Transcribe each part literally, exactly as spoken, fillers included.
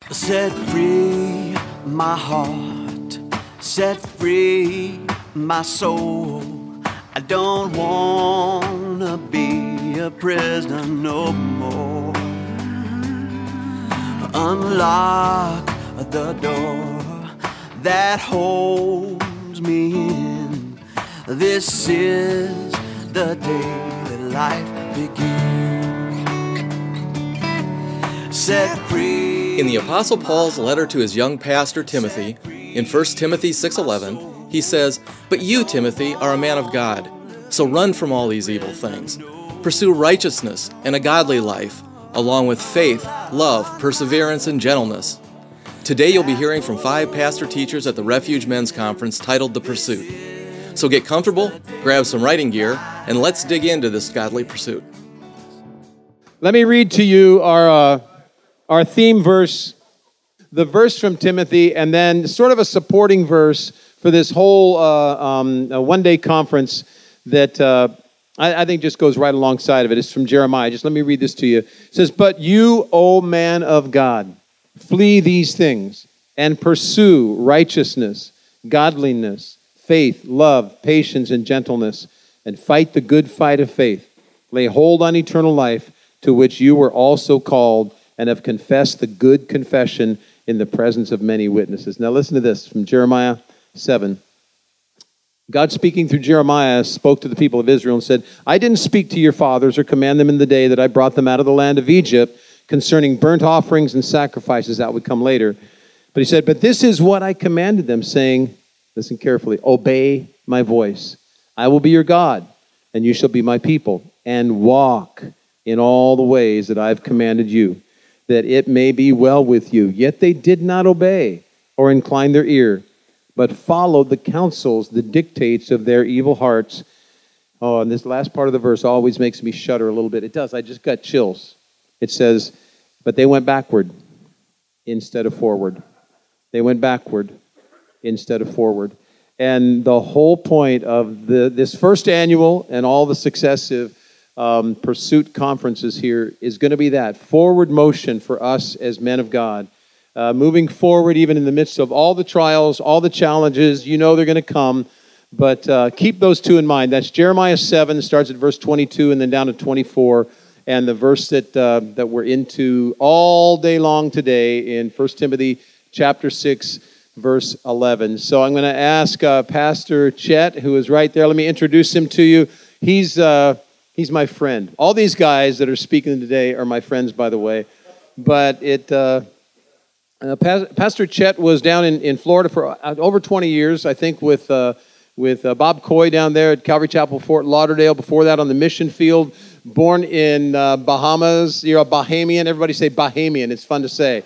Set free my heart, set free my soul. I don't wanna be a prisoner no more. Unlock the door that holds me in. This is the day that life begins. Set free. In the Apostle Paul's letter to his young pastor Timothy, in First Timothy six eleven, he says, "But you, Timothy, are a man of God, so run from all these evil things. Pursue righteousness and a godly life, along with faith, love, perseverance, and gentleness." Today you'll be hearing from five pastor teachers at the Refuge Men's Conference titled The Pursuit. So get comfortable, grab some writing gear, and let's dig into this godly pursuit. Let me read to you our uh, our theme verse, the verse from Timothy, and then sort of a supporting verse for this whole uh, um, one-day conference that uh, I, I think just goes right alongside of it. It's from Jeremiah. Just let me read this to you. It says, "But you, O man of God, flee these things and pursue righteousness, godliness, faith, love, patience, and gentleness, and fight the good fight of faith. Lay hold on eternal life, to which you were also called, and have confessed the good confession in the presence of many witnesses." Now listen to this from Jeremiah seven. God, speaking through Jeremiah, spoke to the people of Israel and said, "I didn't speak to your fathers or command them in the day that I brought them out of the land of Egypt concerning burnt offerings and sacrifices." That would come later. But he said, "But this is what I commanded them, saying," listen carefully, "obey my voice. I will be your God, and you shall be my people, and walk in all the ways that I've commanded you, that it may be well with you. Yet they did not obey or incline their ear, but followed the counsels, the dictates of their evil hearts." Oh, and this last part of the verse always makes me shudder a little bit. It does. I just got chills. It says, "But they went backward instead of forward." They went backward instead of forward. And the whole point of the this first annual and all the successive um, pursuit conferences here is going to be that forward motion for us as men of God. Uh, moving forward even in the midst of all the trials, all the challenges, you know they're going to come. But uh, keep those two in mind. That's Jeremiah seven, starts at verse twenty-two and then down to twenty-four. And the verse that uh, that we're into all day long today in First Timothy chapter six, verse eleven. So I'm going to ask uh, Pastor Chet, who is right there. Let me introduce him to you. He's uh, he's my friend. All these guys that are speaking today are my friends, by the way. But it uh, uh, pa- Pastor Chet was down in, in Florida for over twenty years, I think, with uh, with uh, Bob Coy down there at Calvary Chapel, Fort Lauderdale. Before that, on the mission field. Born in uh, Bahamas. You're a Bahamian. Everybody say Bahamian. It's fun to say.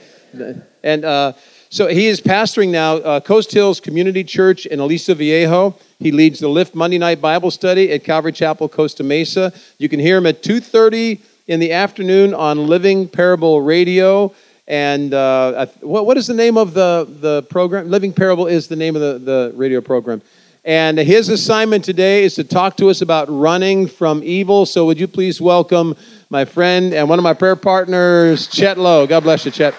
And uh, so he is pastoring now uh, Coast Hills Community Church in Aliso Viejo. He leads the Lift Monday Night Bible Study at Calvary Chapel, Costa Mesa. You can hear him at two thirty in the afternoon on Living Parable Radio. And uh, what, what is the name of the, the program? Living Parable is the name of the, the radio program. And his assignment today is to talk to us about running from evil. So would you please welcome my friend and one of my prayer partners, Chet Lowe. God bless you, Chet.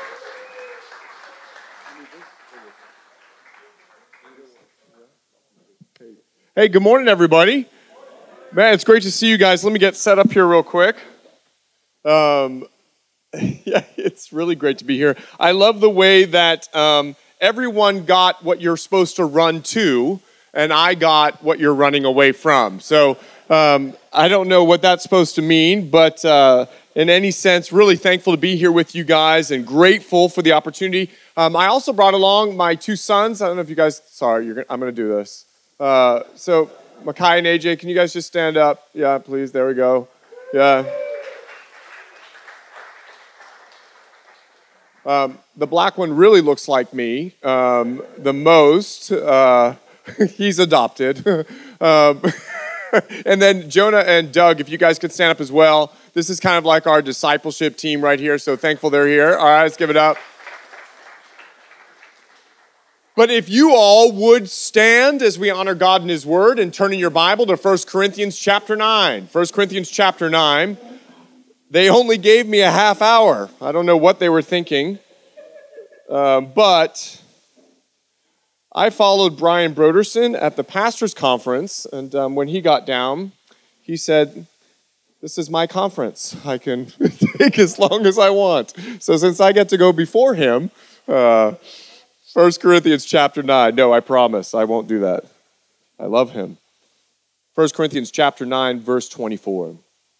Hey, good morning, everybody. Man, it's great to see you guys. Let me get set up here real quick. Um, yeah, it's really great to be here. I love the way that um, everyone got what you're supposed to run to, and I got what you're running away from. So um, I don't know what that's supposed to mean, but uh, in any sense, really thankful to be here with you guys and grateful for the opportunity. Um, I also brought along my two sons. I don't know if you guys, sorry, you're gonna, I'm going to do this. Uh, so Makai and A J, can you guys just stand up? Yeah, please. There we go. Yeah. Um, the black one really looks like me um, the most. Uh, he's adopted. um, and then Jonah and Doug, if you guys could stand up as well. This is kind of like our discipleship team right here, so thankful they're here. All right, let's give it up. But if you all would stand as we honor God and His Word and turn in your Bible to First Corinthians chapter nine. First Corinthians chapter nine. They only gave me a half hour. I don't know what they were thinking. Um, but I followed Brian Broderson at the pastor's conference, and um, when he got down, he said, "This is my conference. I can take as long as I want." So since I get to go before him, uh, First Corinthians chapter nine. No, I promise I won't do that. I love him. First Corinthians chapter nine, verse twenty-four.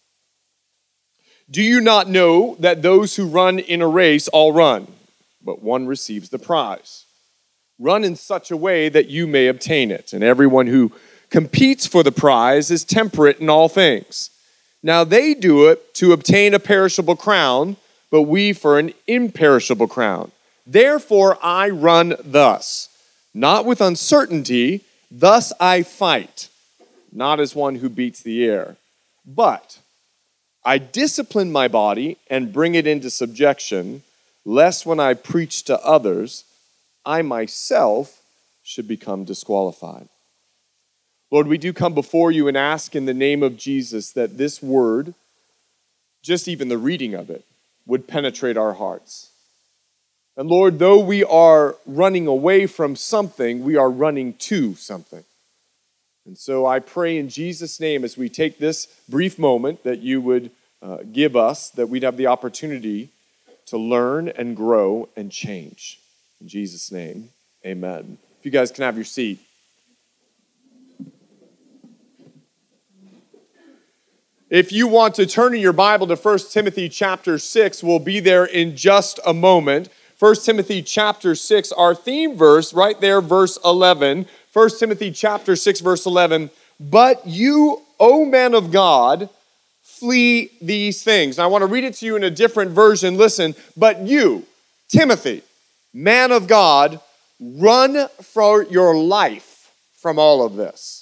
"Do you not know that those who run in a race all run, but one receives the prize? Run in such a way that you may obtain it. And everyone who competes for the prize is temperate in all things. Now they do it to obtain a perishable crown, but we for an imperishable crown. Therefore I run thus, not with uncertainty, thus I fight, not as one who beats the air, but I discipline my body and bring it into subjection, lest when I preach to others, I myself should become disqualified." Lord, we do come before you and ask in the name of Jesus that this word, just even the reading of it, would penetrate our hearts. And Lord, though we are running away from something, we are running to something. And so I pray in Jesus' name as we take this brief moment that you would uh, give us, that we'd have the opportunity to learn and grow and change. In Jesus' name, amen. If you guys can have your seat. If you want to turn in your Bible to First Timothy chapter six, we'll be there in just a moment. First Timothy chapter six, our theme verse, right there, verse eleven. First Timothy chapter six, verse eleven. "But you, O man of God, flee these things." Now, I want to read it to you in a different version. Listen, "But you, Timothy, man of God, run for your life from all of this."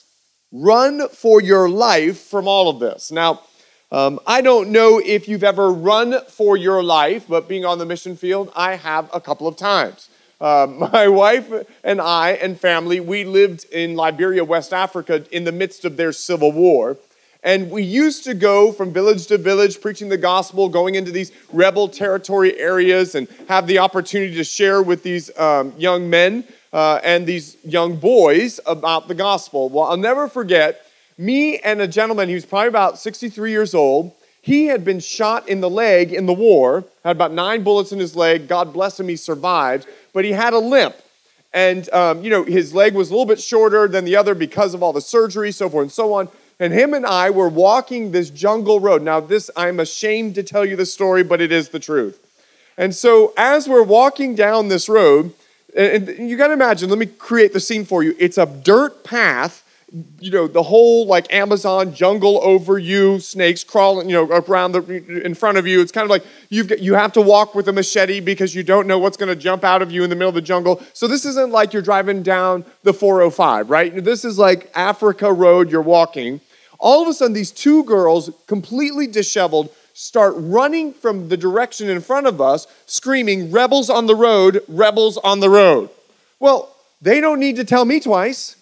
Run for your life from all of this. Now, um, I don't know if you've ever run for your life, but being on the mission field, I have a couple of times. Uh, my wife and I and family, we lived in Liberia, West Africa, in the midst of their civil war. And we used to go from village to village preaching the gospel, going into these rebel territory areas and have the opportunity to share with these um, young men uh, and these young boys about the gospel. Well, I'll never forget, me and a gentleman, he was probably about sixty-three years old. He had been shot in the leg in the war, had about nine bullets in his leg. God bless him, he survived, but he had a limp. And, um, you know, his leg was a little bit shorter than the other because of all the surgery, so forth and so on. And him and I were walking this jungle road. Now, this, I'm ashamed to tell you the story, but it is the truth. And so as we're walking down this road, and you got to imagine, let me create the scene for you. It's a dirt path, you know, the whole like Amazon jungle over you, snakes crawling, you know, around the, in front of you. It's kind of like you've got, you have to walk with a machete because you don't know what's going to jump out of you in the middle of the jungle. So this isn't like you're driving down the four oh five, right? This is like Africa Road you're walking. All of a sudden, these two girls, completely disheveled, start running from the direction in front of us, screaming, "Rebels on the road, rebels on the road." Well, they don't need to tell me twice.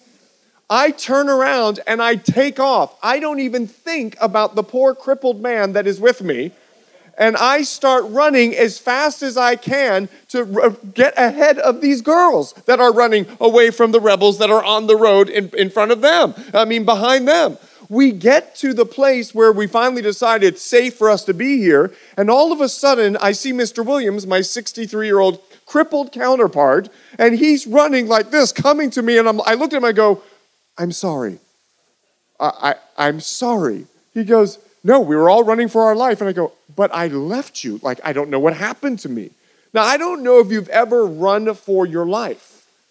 I turn around and I take off. I don't even think about the poor crippled man that is with me. And I start running as fast as I can to get ahead of these girls that are running away from the rebels that are on the road in, in front of them. I mean, behind them. We get to the place where we finally decide it's safe for us to be here, and all of a sudden, I see Mister Williams, my sixty-three-year-old crippled counterpart, and he's running like this, coming to me, and I'm, I look at him and I go, "I'm sorry. I, I, I'm sorry." He goes, "No, we were all running for our life." And I go, "But I left you. Like, I don't know what happened to me." Now, I don't know if you've ever run for your life.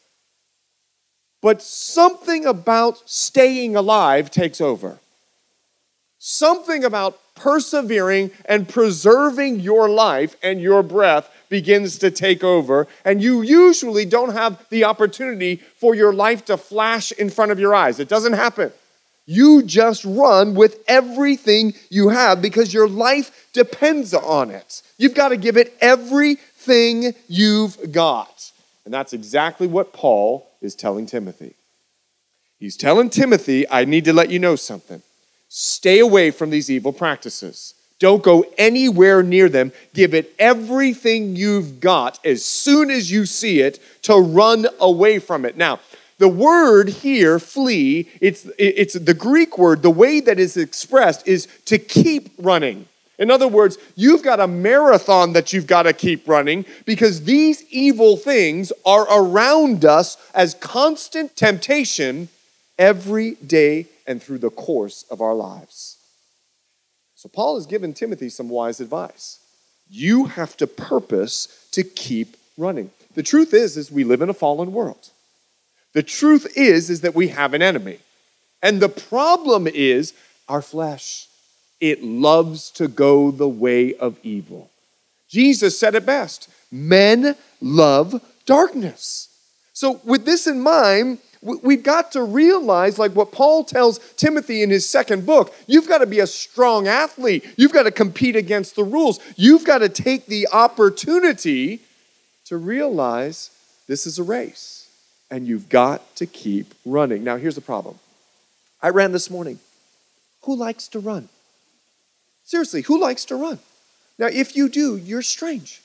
But something about staying alive takes over. Something about persevering and preserving your life and your breath begins to take over. And you usually don't have the opportunity for your life to flash in front of your eyes. It doesn't happen. You just run with everything you have because your life depends on it. You've got to give it everything you've got. And that's exactly what Paul is telling Timothy. He's telling Timothy, I need to let you know something. Stay away from these evil practices. Don't go anywhere near them. Give it everything you've got as soon as you see it to run away from it. Now, the word here, flee, it's, it's the Greek word, the way that is expressed is to keep running. In other words, you've got a marathon that you've got to keep running because these evil things are around us as constant temptation every day and through the course of our lives. So Paul has given Timothy some wise advice. You have to purpose to keep running. The truth is, is we live in a fallen world. The truth is, is that we have an enemy. And the problem is our flesh. It loves to go the way of evil. Jesus said it best. Men love darkness. So with this in mind, we've got to realize, like what Paul tells Timothy in his second book, you've got to be a strong athlete. You've got to compete against the rules. You've got to take the opportunity to realize this is a race. And you've got to keep running. Now, here's the problem. I ran this morning. Who likes to run? Seriously, who likes to run? Now, if you do, you're strange.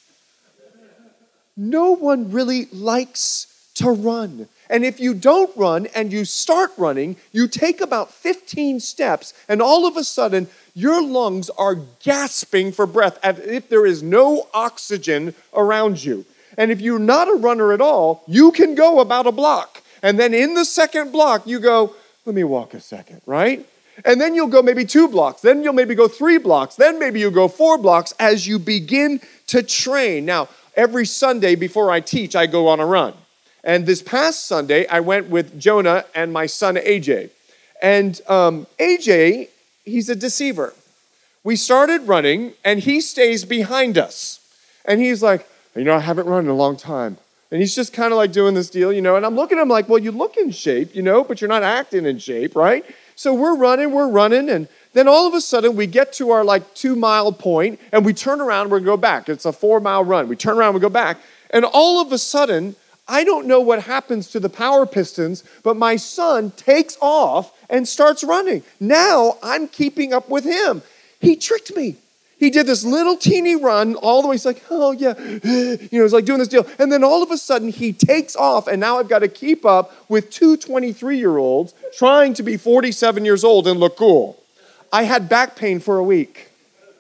No one really likes to run. And if you don't run and you start running, you take about fifteen steps, and all of a sudden, your lungs are gasping for breath as if there is no oxygen around you. And if you're not a runner at all, you can go about a block. And then in the second block, you go, let me walk a second, right? And then you'll go maybe two blocks. Then you'll maybe go three blocks. Then maybe you'll go four blocks as you begin to train. Now, every Sunday before I teach, I go on a run. And this past Sunday, I went with Jonah and my son, A J. And um, A J, he's a deceiver. We started running, and he stays behind us. And he's like, you know, I haven't run in a long time. And he's just kind of like doing this deal, you know, and I'm looking at him like, well, you look in shape, you know, but you're not acting in shape, right? So we're running, we're running, and then all of a sudden we get to our like two mile point, and we turn around, we're gonna go back. It's a four mile run. We turn around, we go back. And all of a sudden, I don't know what happens to the power pistons, but my son takes off and starts running. Now I'm keeping up with him. He tricked me. He did this little teeny run all the way. He's like, oh, yeah. You know, he's like doing this deal. And then all of a sudden, he takes off, and now I've got to keep up with two twenty-three-year-olds trying to be forty-seven years old and look cool. I had back pain for a week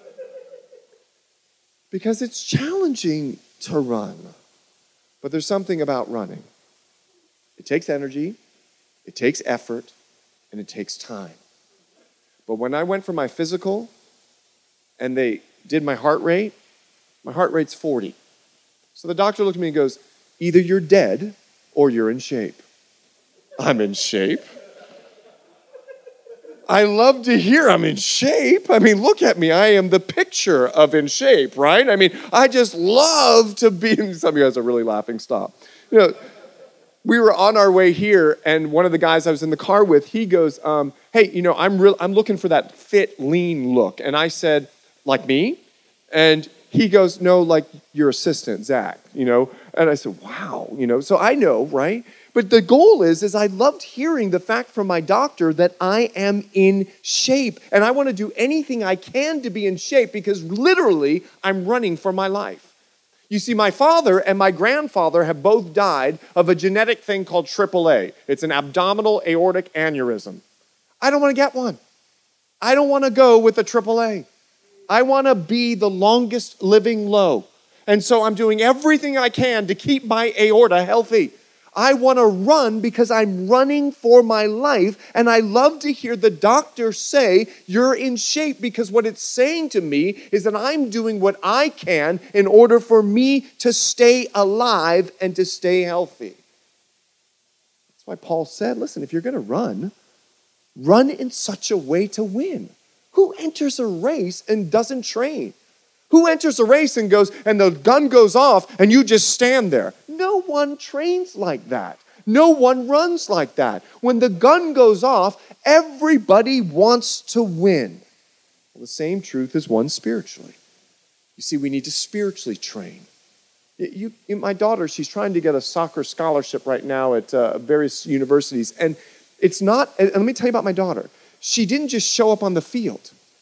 because it's challenging to run. But there's something about running. It takes energy, it takes effort, and it takes time. But when I went for my physical, and they did my heart rate, my heart rate's forty. So the doctor looked at me and goes, either you're dead or you're in shape. I'm in shape. I love to hear I'm in shape. I mean, look at me. I am the picture of in shape, right? I mean, I just love to be, some of you guys are really laughing, stop. You know, we were on our way here, and one of the guys I was in the car with, he goes, um, hey, you know, I'm real, I'm looking for that fit, lean look. And I said, like me? And he goes, no, like your assistant, Zach, you know? And I said, wow, you know, so I know, right? But the goal is, is I loved hearing the fact from my doctor that I am in shape. And I want to do anything I can to be in shape because literally I'm running for my life. You see, my father and my grandfather have both died of a genetic thing called triple A. It's an abdominal aortic aneurysm. I don't want to get one. I don't want to go with a triple A. I want to be the longest living low. And so I'm doing everything I can to keep my aorta healthy. I want to run because I'm running for my life. And I love to hear the doctor say, you're in shape, because what it's saying to me is that I'm doing what I can in order for me to stay alive and to stay healthy. That's why Paul said, listen, if you're going to run, run in such a way to win. Who enters a race and doesn't train? Who enters a race and goes, and the gun goes off and you just stand there? No one trains like that. No one runs like that. When the gun goes off, everybody wants to win. Well, the same truth is one spiritually. You see, we need to spiritually train. You, you, my daughter, she's trying to get a soccer scholarship right now at uh, various universities. And it's not, and let me tell you about my daughter. She didn't just show up on the field.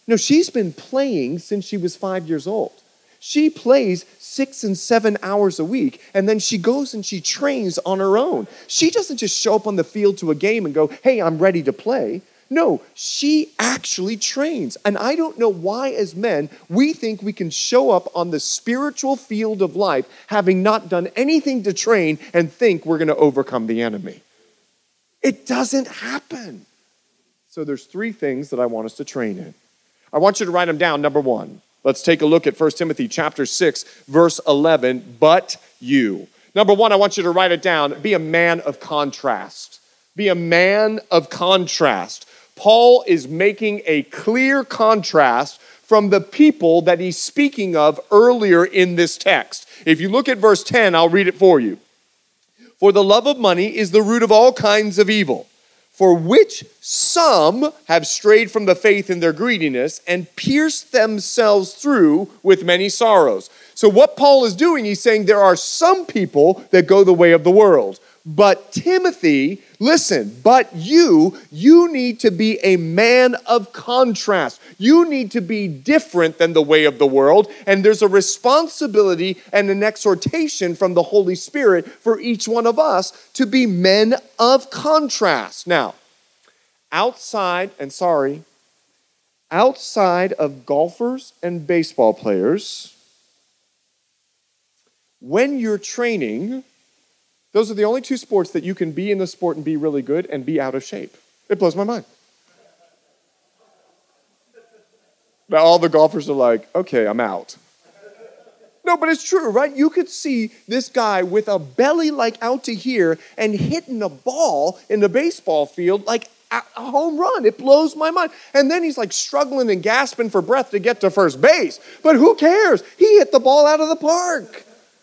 No, she's been playing since she was five years old. She plays six and seven hours a week, and then she goes and she trains on her own. She doesn't just show up on the field to a game and go, hey, I'm ready to play. No, she actually trains. And I don't know why, as men, we think we can show up on the spiritual field of life having not done anything to train and think we're going to overcome the enemy. It doesn't happen. So there's three things that I want us to train in. I want you to write them down. Number one, let's take a look at First Timothy chapter six, verse eleven, but you. Number one, I want you to write it down. Be a man of contrast. Be a man of contrast. Paul is making a clear contrast from the people that he's speaking of earlier in this text. If you look at verse ten, I'll read it for you. For the love of money is the root of all kinds of evil, for which some have strayed from the faith in their greediness and pierced themselves through with many sorrows. So what Paul is doing, he's saying there are some people that go the way of the world. But Timothy, listen, but you, you need to be a man of contrast. You need to be different than the way of the world. And there's a responsibility and an exhortation from the Holy Spirit for each one of us to be men of contrast. Now, outside, and sorry, outside of golfers and baseball players, when you're training, those are the only two sports that you can be in the sport and be really good and be out of shape. It blows my mind. Now all the golfers are like, okay, I'm out. No, but it's true, right? You could see this guy with a belly like out to here and hitting a ball in the baseball field like a home run. It blows my mind. And then he's like struggling and gasping for breath to get to first base. But who cares? He hit the ball out of the park.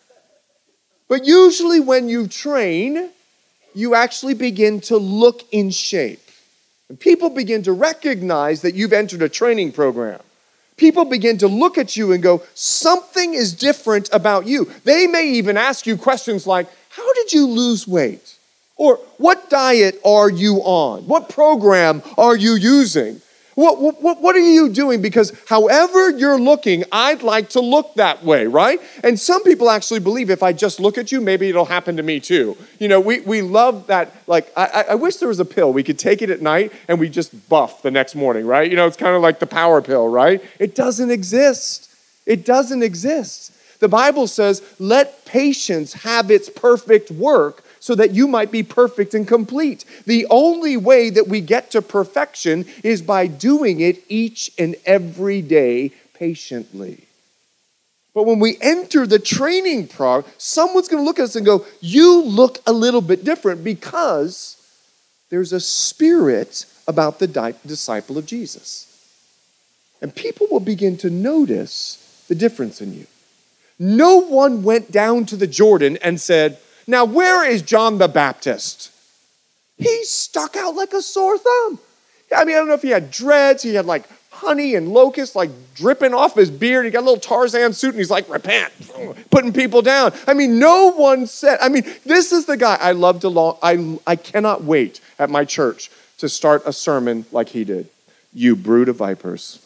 But usually when you train, you actually begin to look in shape. And people begin to recognize that you've entered a training program. People begin to look at you and go, something is different about you. They may even ask you questions like, how did you lose weight? Or what diet are you on? What program are you using? What, what, what are you doing? Because however you're looking, I'd like to look that way, right? And some people actually believe if I just look at you, maybe it'll happen to me too. You know, we, we love that. Like, I, I wish there was a pill. We could take it at night and we just buff the next morning, right? You know, it's kind of like the power pill, right? It doesn't exist. It doesn't exist. The Bible says, let patience have its perfect work, so that you might be perfect and complete. The only way that we get to perfection is by doing it each and every day patiently. But when we enter the training program, someone's going to look at us and go, you look a little bit different, because there's a spirit about the di- disciple of Jesus. And people will begin to notice the difference in you. No one went down to the Jordan and said, now, where is John the Baptist? He stuck out like a sore thumb. I mean, I don't know if he had dreads. He had like honey and locusts like dripping off his beard. He got a little Tarzan suit and he's like, repent, putting people down. I mean, no one said, I mean, this is the guy I love to long, I, I cannot wait at my church to start a sermon like he did. You brood of vipers.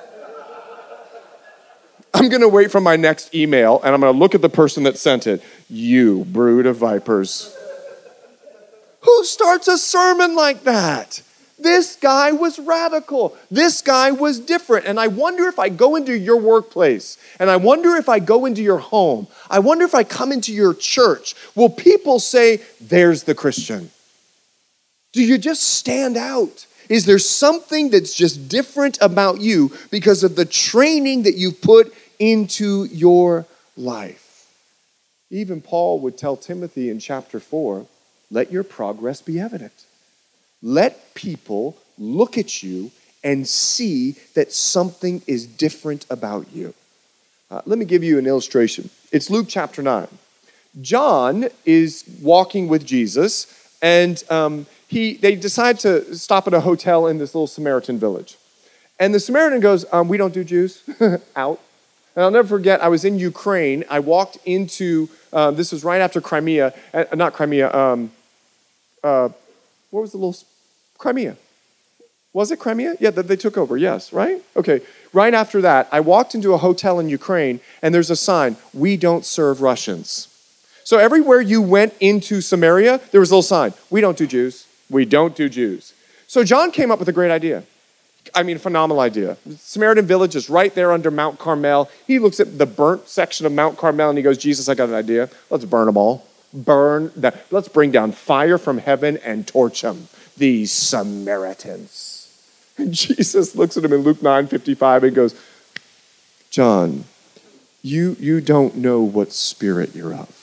I'm going to wait for my next email, and I'm going to look at the person that sent it. You brood of vipers. Who starts a sermon like that? This guy was radical. This guy was different. And I wonder if I go into your workplace, and I wonder if I go into your home, I wonder if I come into your church, will people say, there's the Christian? Do you just stand out? Is there something that's just different about you because of the training that you've put into your life? Even Paul would tell Timothy in chapter four, let your progress be evident. Let people look at you and see that something is different about you. Uh, let me give you an illustration. It's Luke chapter nine. John is walking with Jesus, and um, he they decide to stop at a hotel in this little Samaritan village. And the Samaritan goes, um, we don't do Jews. Out. And I'll never forget, I was in Ukraine. I walked into, uh, this was right after Crimea, uh, not Crimea, um, uh, what was the little, Crimea. Was it Crimea? Yeah, that they took over, yes, right? Okay, right after that, I walked into a hotel in Ukraine, and there's a sign, we don't serve Russians. So everywhere you went into Samaria, there was a little sign, we don't do Jews, we don't do Jews. So John came up with a great idea. I mean, phenomenal idea. Samaritan village is right there under Mount Carmel. He looks at the burnt section of Mount Carmel, and he goes, Jesus, I got an idea. Let's burn them all. Burn that. Let's bring down fire from heaven and torch them, these Samaritans. And Jesus looks at him in Luke nine fifty-five and goes, John, you, you don't know what spirit you're of.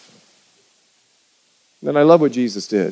And I love what Jesus did.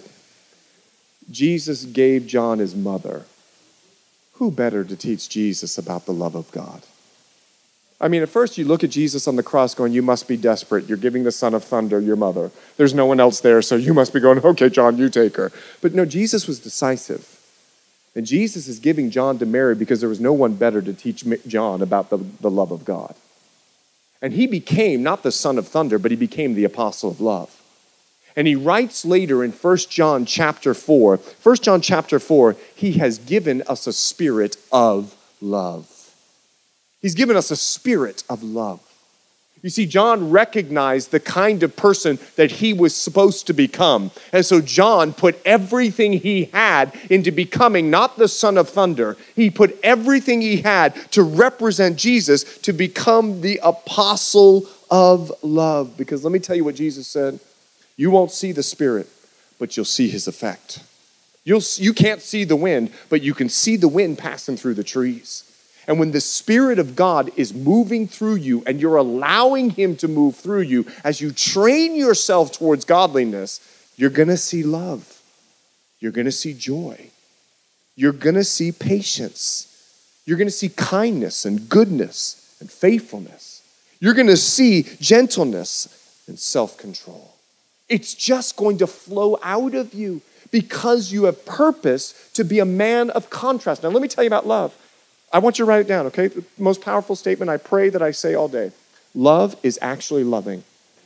Jesus gave John his mother. Who better to teach Jesus about the love of God? I mean, at first you look at Jesus on the cross going, you must be desperate. You're giving the Son of Thunder your mother. There's no one else there, so you must be going, okay, John, you take her. But no, Jesus was decisive. And Jesus is giving John to Mary because there was no one better to teach John about the, the love of God. And he became not the Son of Thunder, but he became the apostle of love. And he writes later in First John chapter four, First John chapter four, he has given us a spirit of love. He's given us a spirit of love. You see, John recognized the kind of person that he was supposed to become. And so John put everything he had into becoming not the Son of Thunder. He put everything he had to represent Jesus to become the apostle of love. Because let me tell you what Jesus said. You won't see the Spirit, but you'll see his effect. You'll, you can't see the wind, but you can see the wind passing through the trees. And when the Spirit of God is moving through you and you're allowing him to move through you, as you train yourself towards godliness, you're going to see love. You're going to see joy. You're going to see patience. You're going to see kindness and goodness and faithfulness. You're going to see gentleness and self-control. It's just going to flow out of you because you have purpose to be a man of contrast. Now, let me tell you about love. I want you to write it down, okay? The most powerful statement I pray that I say all day. Love is actually loving.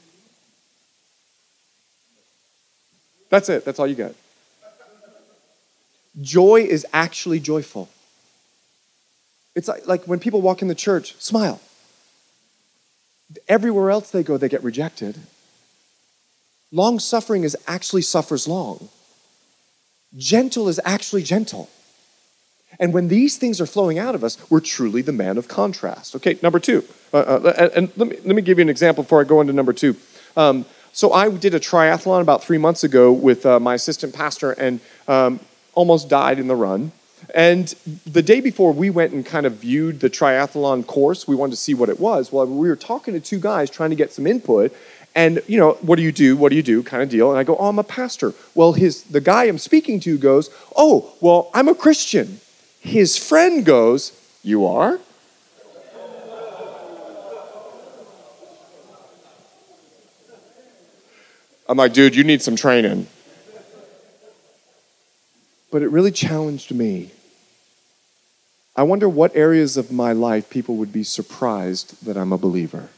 That's it. That's all you get. Joy is actually joyful. It's like, like when people walk in the church, smile. Everywhere else they go, they get rejected. Long suffering is actually suffers long. Gentle is actually gentle. And when these things are flowing out of us, we're truly the man of contrast. Okay, number two. Uh, uh, and let me, let me give you an example before I go into number two. Um, so I did a triathlon about three months ago with uh, my assistant pastor and um, almost died in the run. And the day before, we went and kind of viewed the triathlon course. We wanted to see what it was. Well, we were talking to two guys trying to get some input. And, you know, what do you do? What do you do? Kind of deal. And I go, oh, I'm a pastor. Well, his the guy I'm speaking to goes, oh, well, I'm a Christian. His friend goes, you are? I'm like, dude, you need some training. But it really challenged me. I wonder what areas of my life people would be surprised that I'm a believer.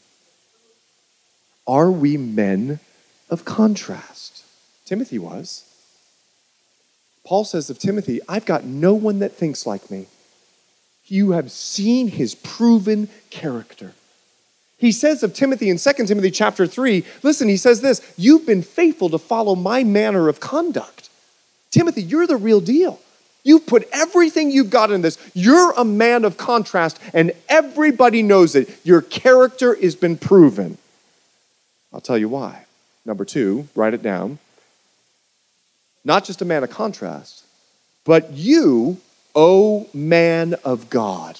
Are we men of contrast? Timothy was. Paul says of Timothy, I've got no one that thinks like me. You have seen his proven character. He says of Timothy in Second Timothy chapter three, listen, he says this, you've been faithful to follow my manner of conduct. Timothy, you're the real deal. You've put everything you've got in this. You're a man of contrast, and everybody knows it. Your character has been proven. I'll tell you why. Number two, write it down. Not just a man of contrast, but you, O man of God.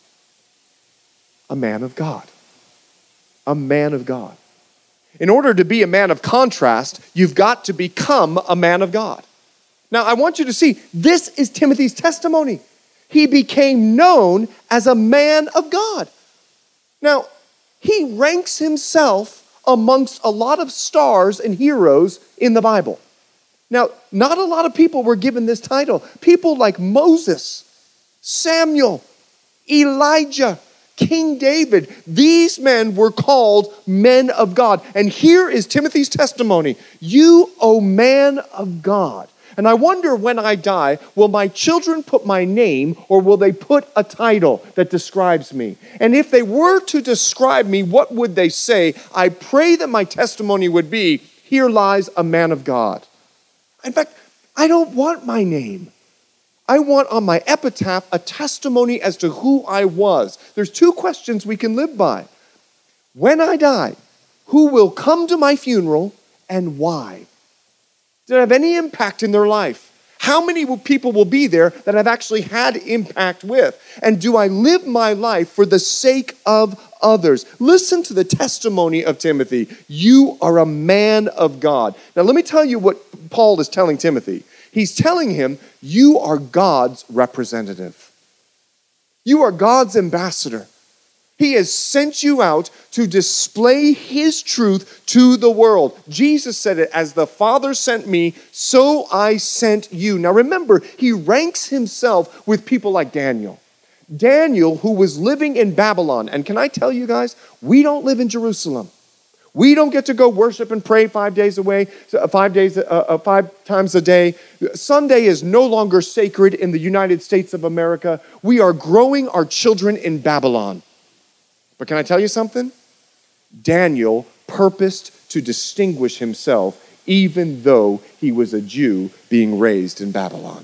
A man of God. A man of God. In order to be a man of contrast, you've got to become a man of God. Now, I want you to see, this is Timothy's testimony. He became known as a man of God. Now, he ranks himself amongst a lot of stars and heroes in the Bible. Now, not a lot of people were given this title. People like Moses, Samuel, Elijah, King David, these men were called men of God. And here is Timothy's testimony. You, O man of God. And I wonder when I die, will my children put my name or will they put a title that describes me? And if they were to describe me, what would they say? I pray that my testimony would be, here lies a man of God. In fact, I don't want my name. I want on my epitaph a testimony as to who I was. There's two questions we can live by. When I die, who will come to my funeral and why? Did it have any impact in their life? How many people will be there that I've actually had impact with? And do I live my life for the sake of others? Listen to the testimony of Timothy. You are a man of God. Now let me tell you what Paul is telling Timothy. He's telling him, you are God's representative. You are God's ambassador. He has sent you out to display his truth to the world. Jesus said it, as the Father sent me, so I sent you. Now remember, he ranks himself with people like Daniel. Daniel, who was living in Babylon. And can I tell you guys, we don't live in Jerusalem. We don't get to go worship and pray five days away, five days, uh, five times a day. Sunday is no longer sacred in the United States of America. We are growing our children in Babylon. But can I tell you something? Daniel purposed to distinguish himself even though he was a Jew being raised in Babylon.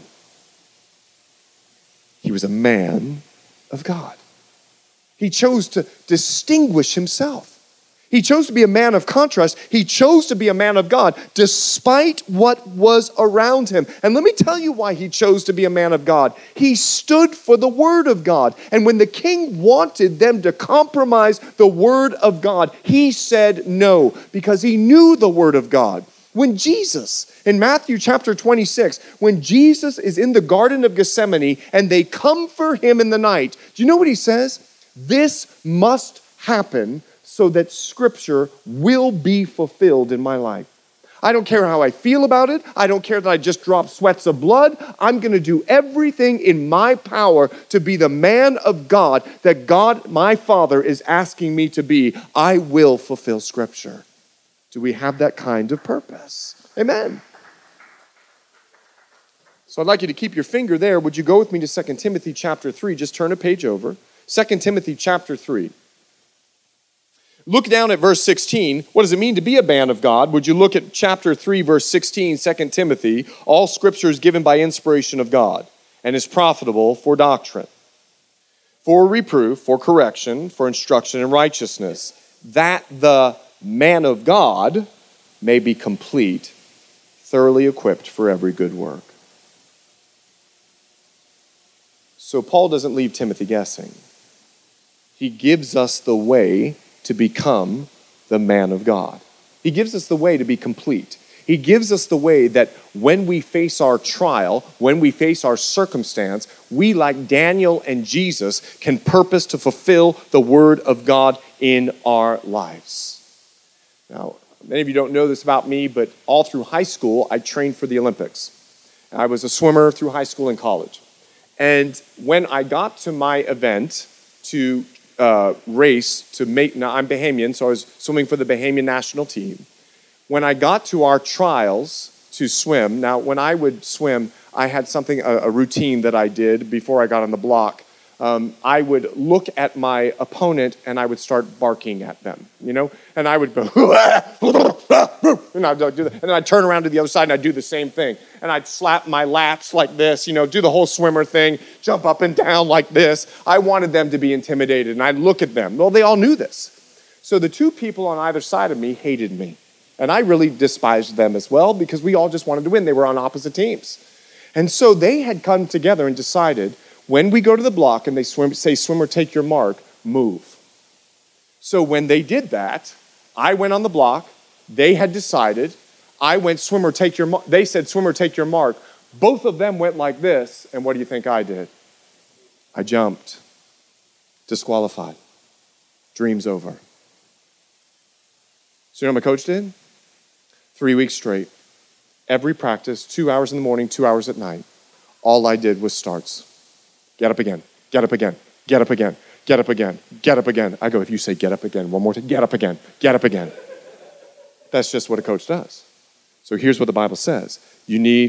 He was a man of God. He chose to distinguish himself. He chose to be a man of contrast. He chose to be a man of God despite what was around him. And let me tell you why he chose to be a man of God. He stood for the word of God. And when the king wanted them to compromise the word of God, he said no, because he knew the word of God. When Jesus, in Matthew chapter twenty-six, when Jesus is in the Garden of Gethsemane and they come for him in the night, do you know what he says? This must happen so that Scripture will be fulfilled in my life. I don't care how I feel about it. I don't care that I just dropped sweats of blood. I'm going to do everything in my power to be the man of God that God, my Father, is asking me to be. I will fulfill Scripture. Do we have that kind of purpose? Amen. So I'd like you to keep your finger there. Would you go with me to Second Timothy chapter three? Just turn a page over. Second Timothy chapter three. Look down at verse sixteen. What does it mean to be a man of God? Would you look at chapter three, verse sixteen, Second Timothy? All scripture is given by inspiration of God and is profitable for doctrine, for reproof, for correction, for instruction in righteousness, that the man of God may be complete, thoroughly equipped for every good work. So Paul doesn't leave Timothy guessing. He gives us the way to become the man of God. He gives us the way to be complete. He gives us the way that when we face our trial, when we face our circumstance, we, like Daniel and Jesus, can purpose to fulfill the word of God in our lives. Now, many of you don't know this about me, but all through high school, I trained for the Olympics. I was a swimmer through high school and college. And when I got to my event to Uh, race to make, now I'm Bahamian, so I was swimming for the Bahamian national team. When I got to our trials to swim, now when I would swim, I had something, a, a routine that I did before I got on the block. Um, I would look at my opponent and I would start barking at them, you know? And I would go, and I'd do that. And then I'd turn around to the other side and I'd do the same thing. And I'd slap my laps like this, you know, do the whole swimmer thing, jump up and down like this. I wanted them to be intimidated and I'd look at them. Well, they all knew this. So the two people on either side of me hated me. And I really despised them as well because we all just wanted to win. They were on opposite teams. And so they had come together and decided, when we go to the block and they swim, say, swimmer, take your mark, move. So when they did that, I went on the block. They had decided. I went, swimmer, take your mark. They said, swimmer, take your mark. Both of them went like this. And what do you think I did? I jumped. Disqualified. Dream's over. So you know what my coach did? Three weeks straight. Every practice, two hours in the morning, two hours at night. All I did was starts. Get up again, get up again, get up again, get up again, get up again. I go, if you say get up again, one more time, get up again, get up again. That's just what a coach does. So here's what the Bible says. You need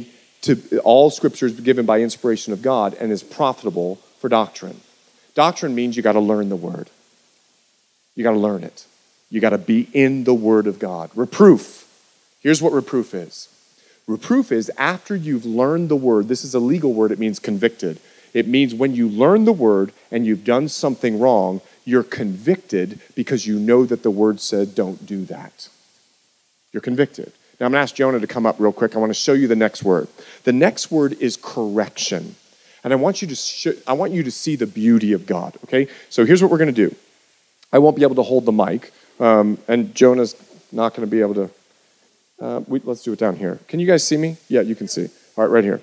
to all scripture is given by inspiration of God and is profitable for doctrine. Doctrine means you got to learn the word. You got to learn it. You got to be in the word of God. Reproof. Here's what reproof is. Reproof is after you've learned the word. This is a legal word. It means convicted. It means when you learn the word and you've done something wrong, you're convicted because you know that the word said don't do that. You're convicted. Now I'm going to ask Jonah to come up real quick. I want to show you the next word. The next word is correction. And I want you to sh- I want you to see the beauty of God, okay? So here's what we're going to do. I won't be able to hold the mic, um, and Jonah's not going to be able to. Uh, we, let's do it down here. Can you guys see me? Yeah, you can see. All right, right here.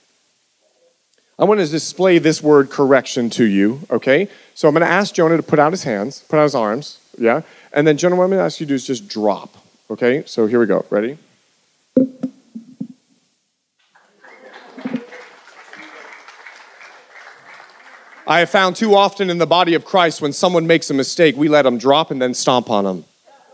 I want to display this word correction to you, okay? So I'm going to ask Jonah to put out his hands, put out his arms, yeah? And then Jonah, what I'm going to ask you to do is just drop, okay? So here we go. Ready? I have found too often in the body of Christ when someone makes a mistake, we let them drop and then stomp on them.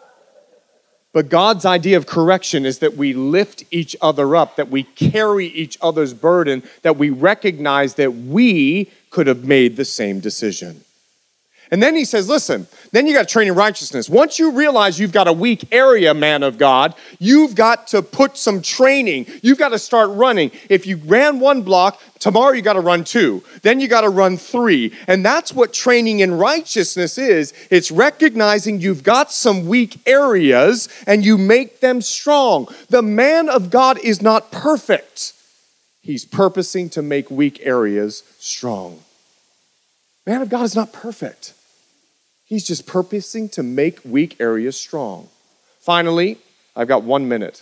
But God's idea of correction is that we lift each other up, that we carry each other's burden, that we recognize that we could have made the same decision. And then he says, listen, then you got to train in righteousness. Once you realize you've got a weak area, man of God, you've got to put some training. You've got to start running. If you ran one block, tomorrow you got to run two. Then you got to run three. And that's what training in righteousness is. It's recognizing you've got some weak areas and you make them strong. The man of God is not perfect. He's purposing to make weak areas strong. Man of God is not perfect. He's just purposing to make weak areas strong. Finally, I've got one minute.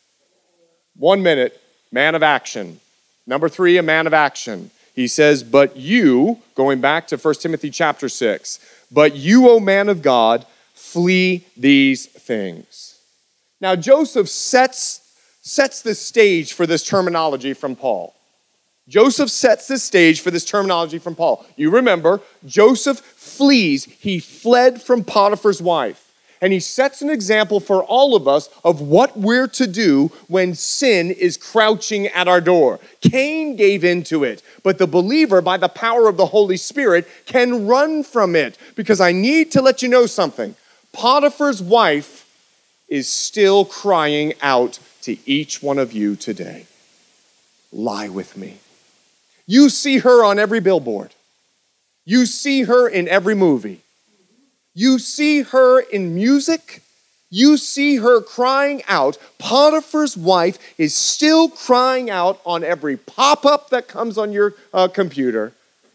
One minute, man of action. Number three, a man of action. He says, but you, going back to First Timothy chapter six, but you, O man of God, flee these things. Now, Joseph sets, sets the stage for this terminology from Paul. Joseph sets the stage for this terminology from Paul. You remember, Joseph flees. He fled from Potiphar's wife. And he sets an example for all of us of what we're to do when sin is crouching at our door. Cain gave into it, but the believer, by the power of the Holy Spirit, can run from it. Because I need to let you know something. Potiphar's wife is still crying out to each one of you today. Lie with me. You see her on every billboard. You see her in every movie. You see her in music. You see her crying out. Potiphar's wife is still crying out on every pop-up that comes on your uh, computer.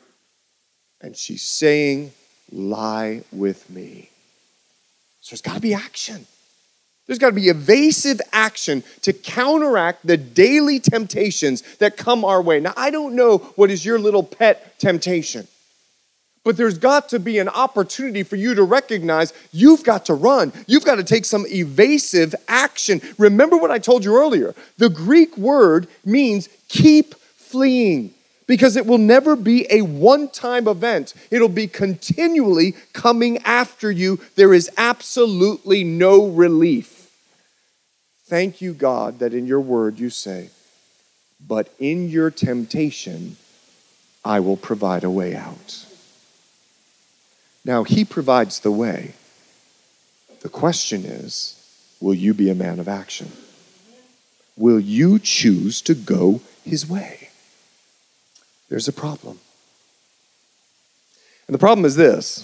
And she's saying, lie with me. So there's got to be action. There's got to be evasive action to counteract the daily temptations that come our way. Now, I don't know what is your little pet temptation, but there's got to be an opportunity for you to recognize you've got to run. You've got to take some evasive action. Remember what I told you earlier. The Greek word means keep fleeing, because it will never be a one-time event. It'll be continually coming after you. There is absolutely no relief. Thank you, God, that in your word you say, but in your temptation, I will provide a way out. Now, he provides the way. The question is, will you be a man of action? Will you choose to go his way? There's a problem. And the problem is this.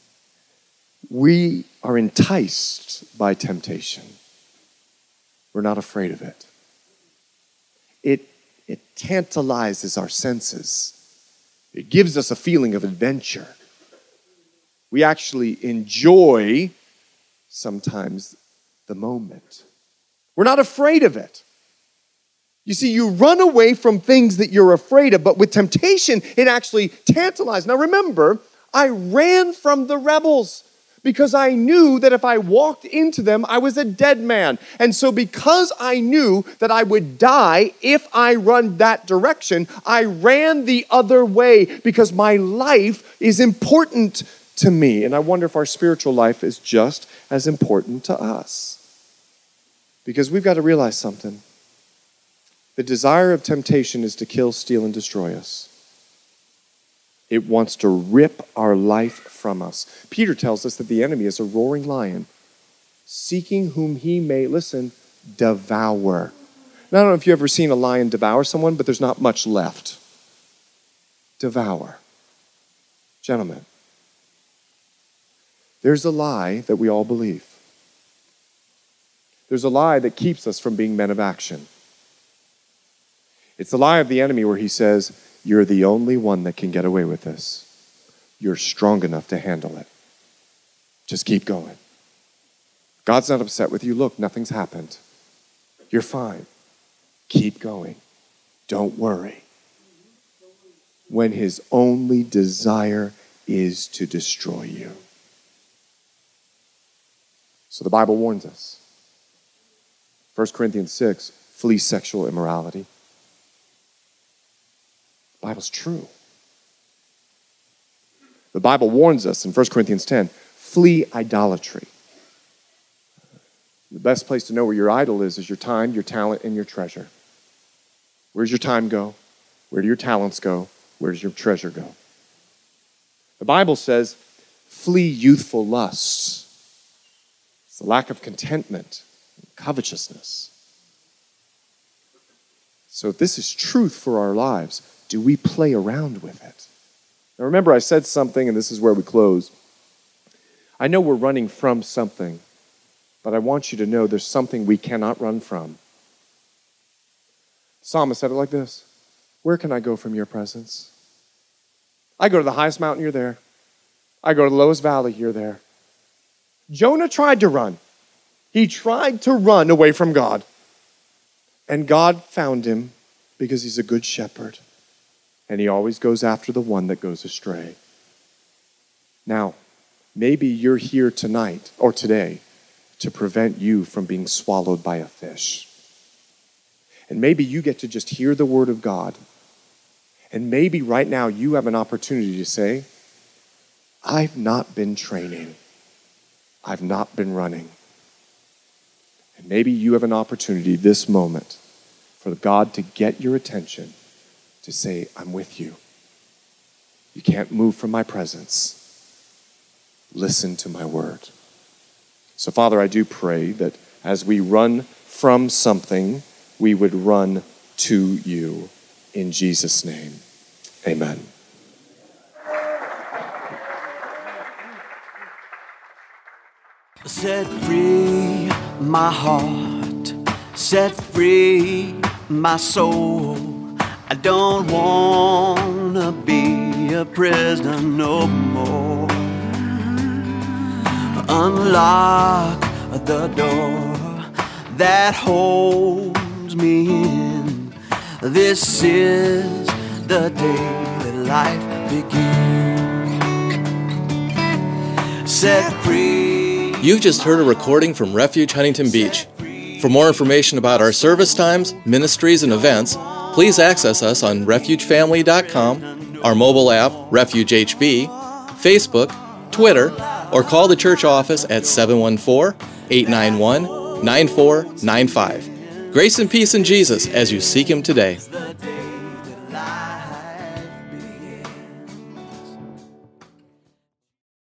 We are enticed by temptation. We're not afraid of it. It, it tantalizes our senses. It gives us a feeling of adventure. We actually enjoy sometimes the moment. We're not afraid of it. You see, you run away from things that you're afraid of, but with temptation, it actually tantalizes. Now remember, I ran from the rebels because I knew that if I walked into them, I was a dead man. And so because I knew that I would die if I run that direction, I ran the other way because my life is important to me. And I wonder if our spiritual life is just as important to us. Because we've got to realize something. The desire of temptation is to kill, steal, and destroy us. It wants to rip our life from us. Peter tells us that the enemy is a roaring lion, seeking whom he may, listen, devour. Now, I don't know if you've ever seen a lion devour someone, but there's not much left. Devour. Gentlemen, there's a lie that we all believe. There's a lie that keeps us from being men of action. It's the lie of the enemy where he says, you're the only one that can get away with this. You're strong enough to handle it. Just keep going. God's not upset with you. Look, nothing's happened. You're fine. Keep going. Don't worry. When his only desire is to destroy you. So the Bible warns us. First Corinthians six, flee sexual immorality. The Bible's true. The Bible warns us in First Corinthians ten, flee idolatry. The best place to know where your idol is is your time, your talent, and your treasure. Where's your time go? Where do your talents go? Where does your treasure go? The Bible says, flee youthful lusts. It's the lack of contentment, and covetousness. So if this is truth for our lives, do we play around with it? Now remember, I said something, and this is where we close. I know we're running from something, but I want you to know there's something we cannot run from. The psalmist said it like this: where can I go from your presence? I go to the highest mountain, you're there. I go to the lowest valley, you're there. Jonah tried to run. He tried to run away from God. And God found him because he's a good shepherd. And he always goes after the one that goes astray. Now, maybe you're here tonight or today to prevent you from being swallowed by a fish. And maybe you get to just hear the word of God. And maybe right now you have an opportunity to say, I've not been training. I've not been running. And maybe you have an opportunity this moment for God to get your attention, to say, I'm with you. You can't move from my presence. Listen to my word. So, Father, I do pray that as we run from something, we would run to you. In Jesus' name, amen. Set free my heart, set free my soul. I don't want to be a prisoner no more. Unlock the door that holds me in. This is the day that life begins. Set free. You've just heard a recording from Refuge Huntington Beach. For more information about our service times, ministries, and events, please access us on refuge family dot com, our mobile app, Refuge H B, Facebook, Twitter, or call the church office at seven one four, eight nine one, nine four nine five. Grace and peace in Jesus as you seek Him today.